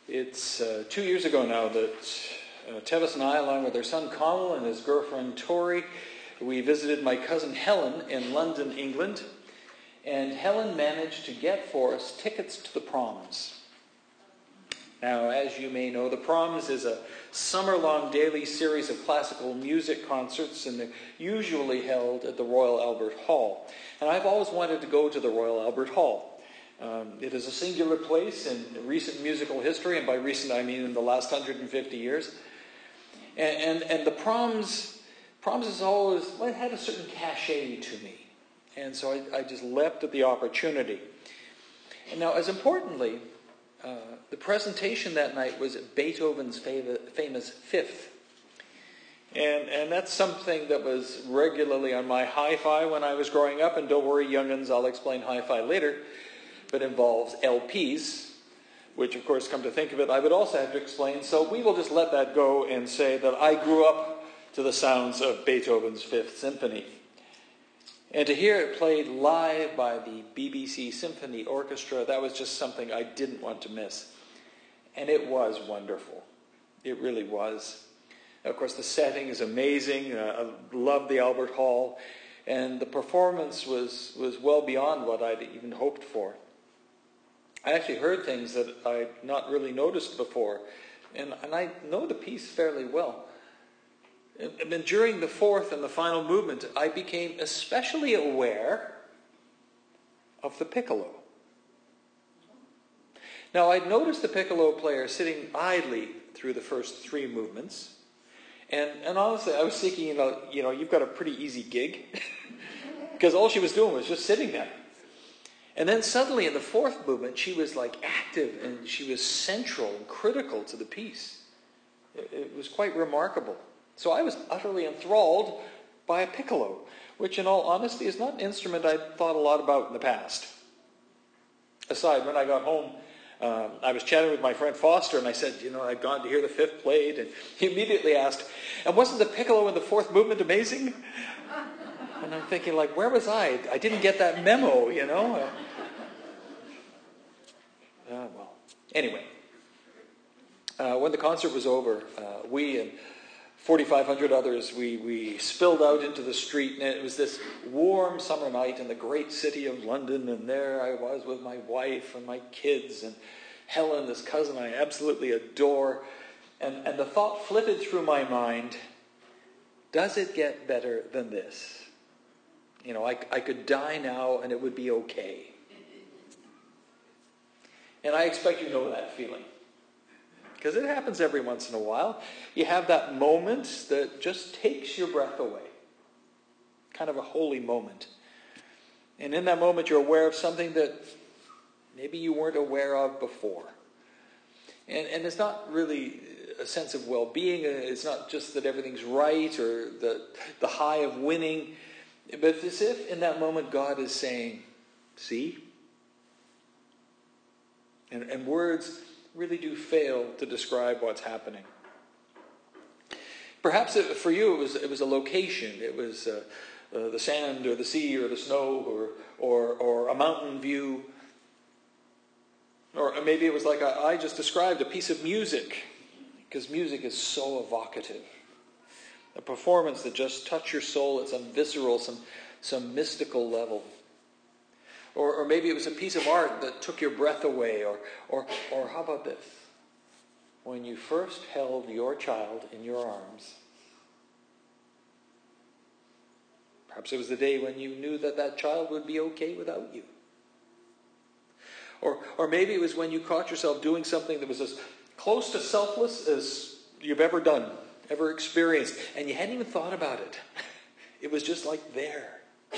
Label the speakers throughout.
Speaker 1: It's 2 years ago now that Tevis and I, along with our son Connell and his girlfriend Tori, we visited my cousin Helen in London, England. And Helen managed to get for us tickets to the Proms. Now, as you may know, the Proms is a summer-long daily series of classical music concerts, and they're usually held at the Royal Albert Hall. And I've always wanted to go to the Royal Albert Hall. It is a singular place in recent musical history, and by recent I mean in the last 150 years. And the Proms has always had a certain cachet to me. And so I just leapt at the opportunity. And now, as importantly, the presentation that night was Beethoven's famous Fifth. And that's something that was regularly on my hi-fi when I was growing up. And don't worry, young'uns, I'll explain hi-fi later. But involves LPs, which, of course, come to think of it, I would also have to explain. So we will just let that go and say that I grew up to the sounds of Beethoven's Fifth Symphony. And to hear it played live by the BBC Symphony Orchestra, that was just something I didn't want to miss. And it was wonderful. It really was. Of course, the setting is amazing. I loved the Albert Hall. And the performance was well beyond what I'd even hoped for. I actually heard things that I'd not really noticed before. And I know the piece fairly well. And during the fourth and the final movement, I became especially aware of the piccolo. Now, I'd noticed the piccolo player sitting idly through the first three movements. And honestly, I was thinking, you've got a pretty easy gig. Because all she was doing was just sitting there. And then suddenly in the fourth movement, she was active and she was central and critical to the piece. It was quite remarkable. So I was utterly enthralled by a piccolo, which in all honesty is not an instrument I'd thought a lot about in the past. Aside, when I got home, I was chatting with my friend Foster, and I said, I'd gone to hear the Fifth played, and he immediately asked, and wasn't the piccolo in the fourth movement amazing? And I'm thinking, where was I? I didn't get that memo, Well, anyway, when the concert was over, we and 4,500 others, we spilled out into the street, and it was this warm summer night in the great city of London, and there I was with my wife and my kids, and Helen, this cousin I absolutely adore, and the thought flitted through my mind, does it get better than this? I could die now and it would be okay. And I expect you know that feeling. Because it happens every once in a while. You have that moment that just takes your breath away. Kind of a holy moment. And in that moment you're aware of something that maybe you weren't aware of before. And it's not really a sense of well-being. It's not just that everything's right or the high of winning. But it's as if in that moment God is saying, see? And words really do fail to describe what's happening. Perhaps for you it was a location. It was the sand or the sea or the snow or a mountain view. Or maybe it was like I just described, a piece of music. Because music is so evocative. A performance that just touched your soul at some visceral, some mystical level. Or maybe it was a piece of art that took your breath away. Or how about this? When you first held your child in your arms. Perhaps it was the day when you knew that child would be okay without you. Or maybe it was when you caught yourself doing something that was as close to selfless as you've ever done, ever experienced, and you hadn't even thought about it. It was just there.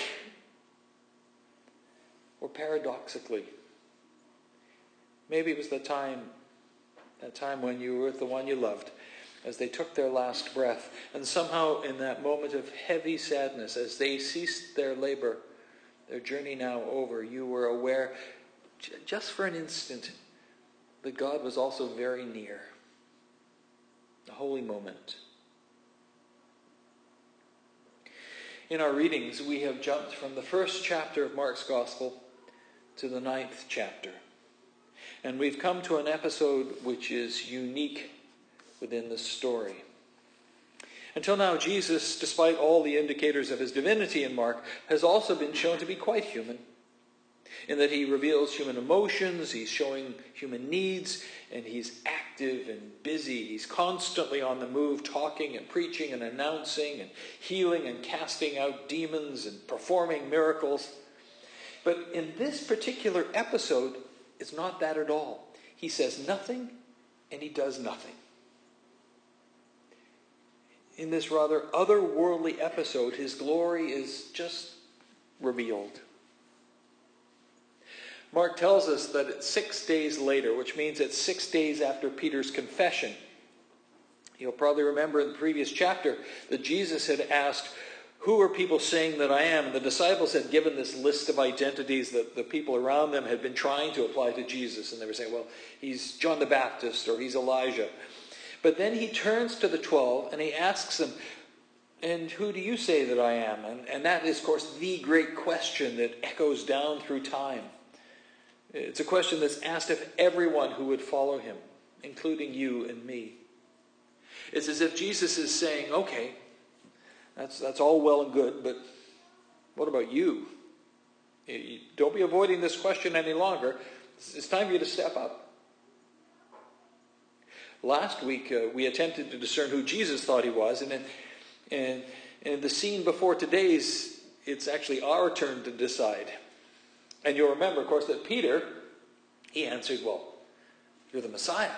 Speaker 1: Or paradoxically, maybe it was that time when you were with the one you loved, as they took their last breath, and somehow in that moment of heavy sadness, as they ceased their labor, their journey now over, you were aware, just for an instant, that God was also very near. A holy moment. In our readings, we have jumped from the first chapter of Mark's Gospel to the 9th chapter. And we've come to an episode which is unique within the story. Until now, Jesus, despite all the indicators of his divinity in Mark, has also been shown to be quite human, in that he reveals human emotions, he's showing human needs, and he's active and busy. He's constantly on the move, talking and preaching and announcing and healing and casting out demons and performing miracles. But in this particular episode, it's not that at all. He says nothing and he does nothing. In this rather otherworldly episode, his glory is just revealed. Mark tells us that it's 6 days later, which means it's 6 days after Peter's confession. You'll probably remember in the previous chapter that Jesus had asked, "Who are people saying that I am?" And the disciples had given this list of identities that the people around them had been trying to apply to Jesus. And they were saying, well, he's John the Baptist or he's Elijah. But then he turns to the 12 and he asks them, "And who do you say that I am?" And that is, of course, the great question that echoes down through time. It's a question that's asked of everyone who would follow him, including you and me. It's as if Jesus is saying, okay, that's all well and good, but what about you? Don't be avoiding this question any longer. It's time for you to step up. Last week, we attempted to discern who Jesus thought he was, and in the scene before today's, it's actually our turn to decide. And you'll remember, of course, that Peter, he answered, well, you're the Messiah.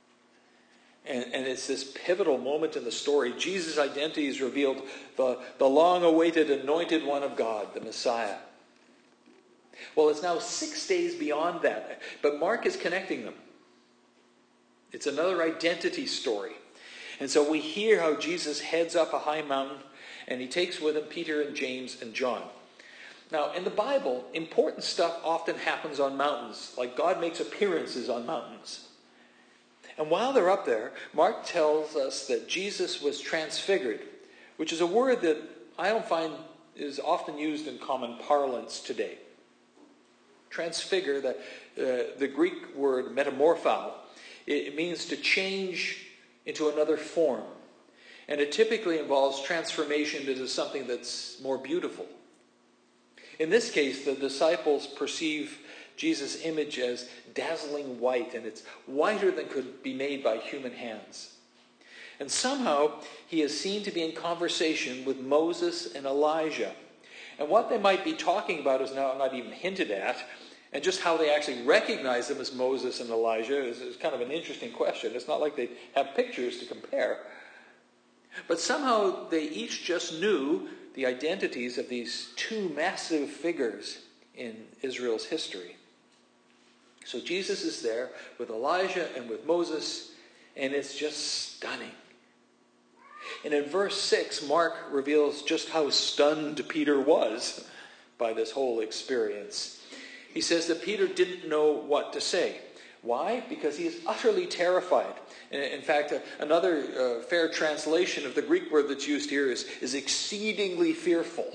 Speaker 1: And it's this pivotal moment in the story. Jesus' identity is revealed, the long-awaited anointed one of God, the Messiah. Well, it's now 6 days beyond that, but Mark is connecting them. It's another identity story. And so we hear how Jesus heads up a high mountain, and he takes with him Peter and James and John. Now, in the Bible, important stuff often happens on mountains, like God makes appearances on mountains. And while they're up there, Mark tells us that Jesus was transfigured, which is a word that I don't find is often used in common parlance today. Transfigure, the Greek word metamorpho, it means to change into another form. And it typically involves transformation into something that's more beautiful. In this case, the disciples perceive Jesus' image as dazzling white, and it's whiter than could be made by human hands. And somehow, he is seen to be in conversation with Moses and Elijah. And what they might be talking about is now not even hinted at, and just how they actually recognize them as Moses and Elijah is kind of an interesting question. It's not like they have pictures to compare. But somehow they each just knew the identities of these two massive figures in Israel's history. So Jesus is there with Elijah and with Moses, and it's just stunning. And in verse 6, Mark reveals just how stunned Peter was by this whole experience. He says that Peter didn't know what to say. Why? Because he is utterly terrified. In fact, another fair translation of the Greek word that's used here is exceedingly fearful.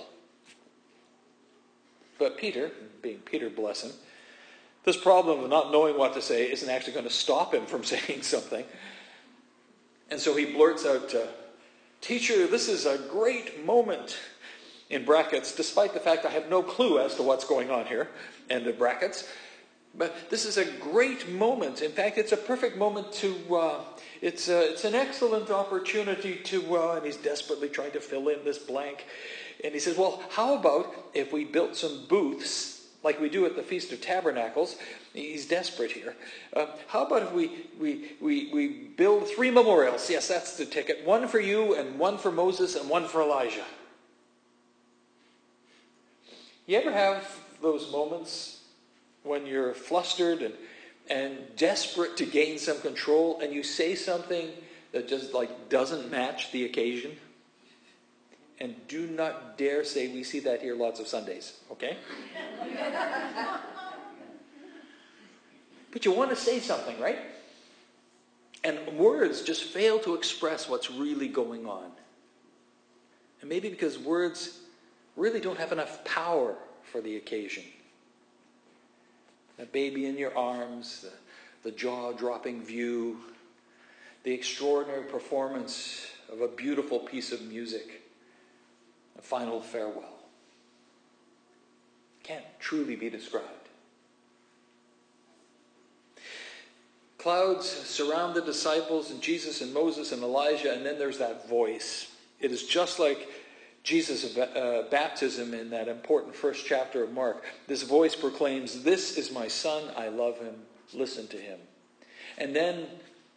Speaker 1: But Peter, being Peter, bless him, this problem of not knowing what to say isn't actually going to stop him from saying something. And so he blurts out, "Teacher, this is a great moment," in brackets, despite the fact I have no clue as to what's going on here, end of brackets. But this is a great moment. In fact, it's a perfect moment to, it's an excellent opportunity to, and he's desperately trying to fill in this blank. And he says, well, how about if we built some booths like we do at the Feast of Tabernacles? He's desperate here. How about if we build 3 memorials? Yes, that's the ticket. One for you, and one for Moses, and one for Elijah. You ever have those moments when you're flustered and desperate to gain some control, and you say something that just doesn't match the occasion? And do not dare say, we see that here lots of Sundays, okay? But you want to say something, right? And words just fail to express what's really going on. And maybe because words really don't have enough power for the occasion. A baby in your arms, the jaw-dropping view, the extraordinary performance of a beautiful piece of music, a final farewell. Can't truly be described. Clouds surround the disciples and Jesus and Moses and Elijah, and then there's that voice. It is just like Jesus' baptism in that important first chapter of Mark. This voice proclaims, "This is my son, I love him, listen to him." And then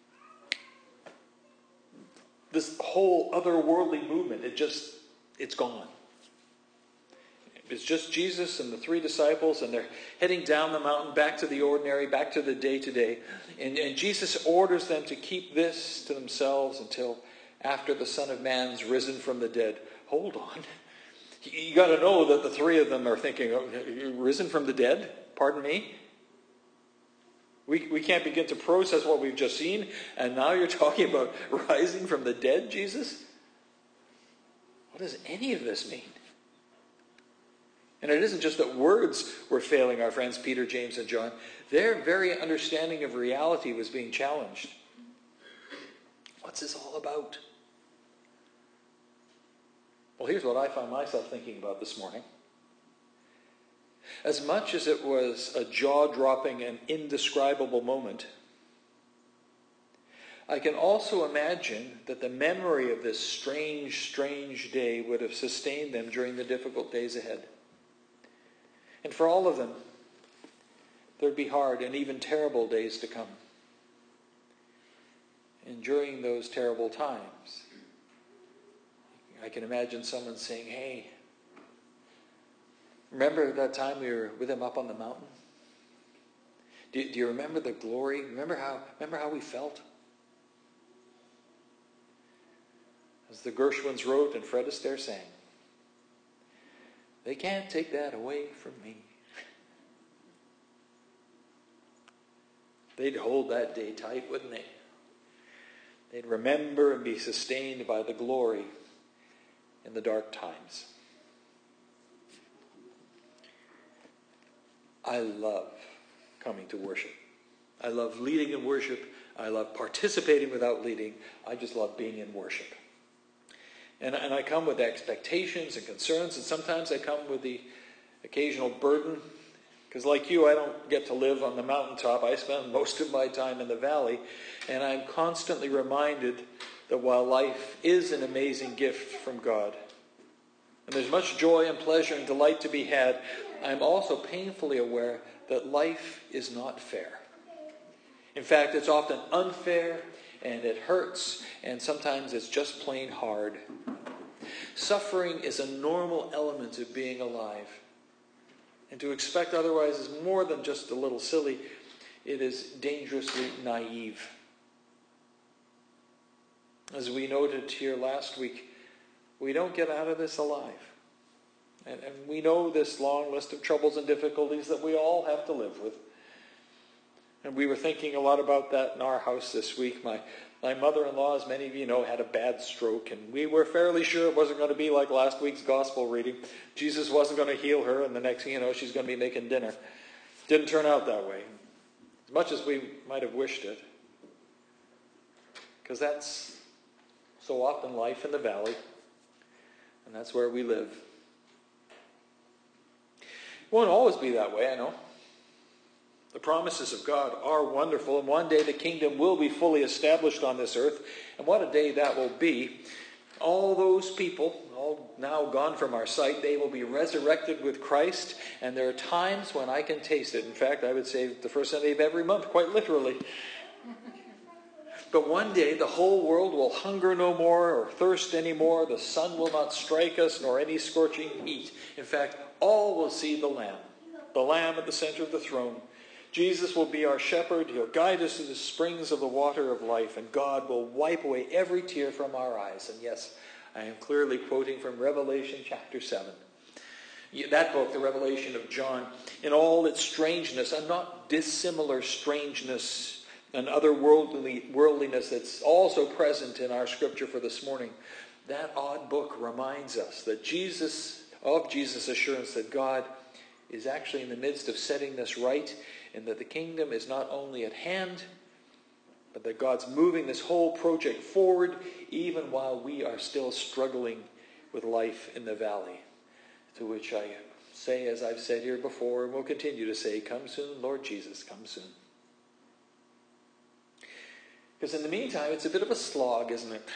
Speaker 1: this whole otherworldly movement, it's gone. It's just Jesus and the three disciples, and they're heading down the mountain back to the ordinary, back to the day-to-day. And Jesus orders them to keep this to themselves until after the Son of Man's risen from the dead. Hold on. You got to know that the three of them are thinking, "Oh, risen from the dead? Pardon me? We can't begin to process what we've just seen, and now you're talking about rising from the dead, Jesus? What does any of this mean?" And it isn't just that words were failing our friends Peter, James, and John. Their very understanding of reality was being challenged. What's this all about? Well, here's what I find myself thinking about this morning. As much as it was a jaw-dropping and indescribable moment, I can also imagine that the memory of this strange, strange day would have sustained them during the difficult days ahead. And for all of them, there'd be hard and even terrible days to come. And during those terrible times, I can imagine someone saying, "Hey, remember that time we were with him up on the mountain? Do you remember the glory? Remember how we felt?" As the Gershwins wrote and Fred Astaire sang, "They can't take that away from me." They'd hold that day tight, wouldn't they? They'd remember and be sustained by the glory in the dark times. I love coming to worship. I love leading in worship. I love participating without leading. I just love being in worship. And I come with expectations and concerns, and sometimes I come with the occasional burden. Because like you, I don't get to live on the mountaintop. I spend most of my time in the valley. And I'm constantly reminded that while life is an amazing gift from God, and there's much joy and pleasure and delight to be had, I'm also painfully aware that life is not fair. In fact, it's often unfair, and it hurts, and sometimes it's just plain hard. Suffering is a normal element of being alive. And to expect otherwise is more than just a little silly. It is dangerously naive. As we noted here last week, we don't get out of this alive. And we know this long list of troubles and difficulties that we all have to live with. And we were thinking a lot about that in our house this week. My mother-in-law, as many of you know, had a bad stroke, and we were fairly sure it wasn't going to be like last week's gospel reading. Jesus wasn't going to heal her, and the next thing you know, she's going to be making dinner. Didn't turn out that way, as much as we might have wished it. Because that's so often life in the valley, and that's where we live. It won't always be that way, I know. The promises of God are wonderful, and one day the kingdom will be fully established on this earth. And what a day that will be. All those people, all now gone from our sight, they will be resurrected with Christ. And there are times when I can taste it. In fact, I would say the first Sunday of every month, quite literally. But one day the whole world will hunger no more or thirst any more. The sun will not strike us, nor any scorching heat. In fact, all will see the Lamb at the center of the throne. Jesus will be our shepherd. He'll guide us to the springs of the water of life, and God will wipe away every tear from our eyes. And yes, I am clearly quoting from Revelation chapter 7. That book, the Revelation of John, in all its strangeness, and not dissimilar strangeness and otherworldliness that's also present in our scripture for this morning, that odd book reminds us that Jesus' assurance that God is actually in the midst of setting this right, and that the kingdom is not only at hand, but that God's moving this whole project forward even while we are still struggling with life in the valley. To which I say, as I've said here before, and will continue to say, come soon, Lord Jesus, come soon. Because in the meantime, it's a bit of a slog, isn't it?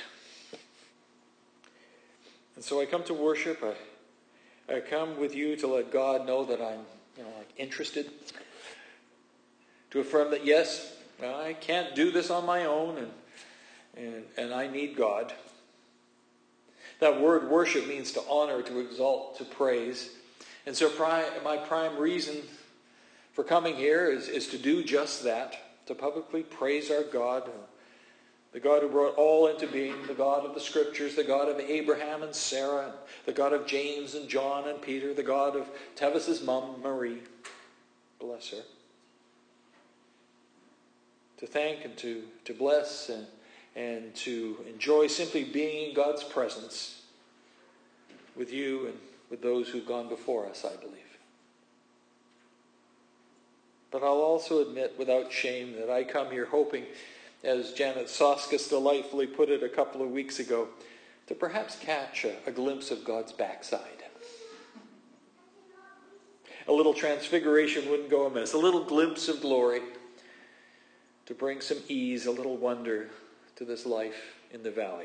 Speaker 1: And so I come to worship. I come with you to let God know that I'm, interested. To affirm that, yes, I can't do this on my own, and I need God. That word worship means to honor, to exalt, to praise. And so my prime reason for coming here is to do just that, to publicly praise our God, the God who brought all into being, the God of the Scriptures, the God of Abraham and Sarah, the God of James and John and Peter, the God of Tevis's mum, Marie. Bless her. To thank and to bless and to enjoy simply being in God's presence with you and with those who've gone before us, I believe. But I'll also admit without shame that I come here hoping, as Janet Soskas delightfully put it a couple of weeks ago, to perhaps catch a glimpse of God's backside. A little transfiguration wouldn't go amiss. A little glimpse of glory to bring some ease, a little wonder to this life in the valley.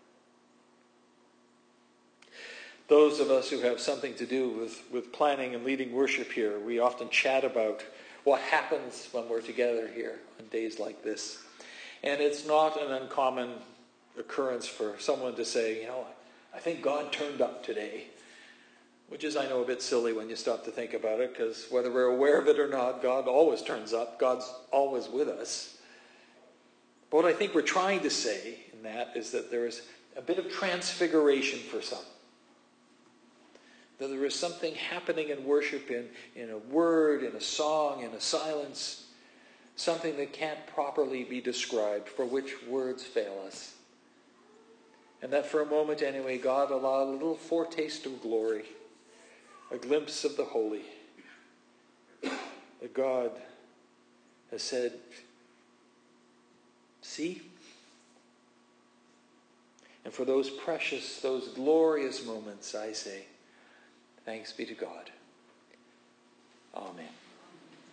Speaker 1: Those of us who have something to do with planning and leading worship here, we often chat about what happens when we're together here on days like this. And it's not an uncommon occurrence for someone to say, I think God turned up today. Which is, I know, a bit silly when you stop to think about it, because whether we're aware of it or not, God always turns up. God's always with us. But what I think we're trying to say in that is that there is a bit of transfiguration for some. That there is something happening in worship, in a word, in a song, in a silence, something that can't properly be described, for which words fail us. And that for a moment anyway, God allowed a little foretaste of glory, a glimpse of the holy, that God has said, see? And for those precious, those glorious moments, I say, thanks be to God. Amen.